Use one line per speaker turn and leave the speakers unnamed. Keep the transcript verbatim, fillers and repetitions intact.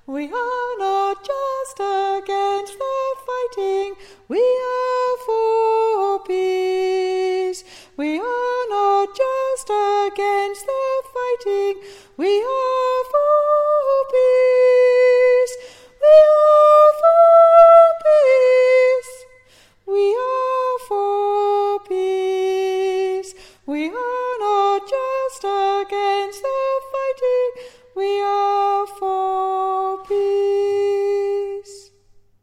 We are not just against the fighting, we are for peace. We are not just against the fighting, we are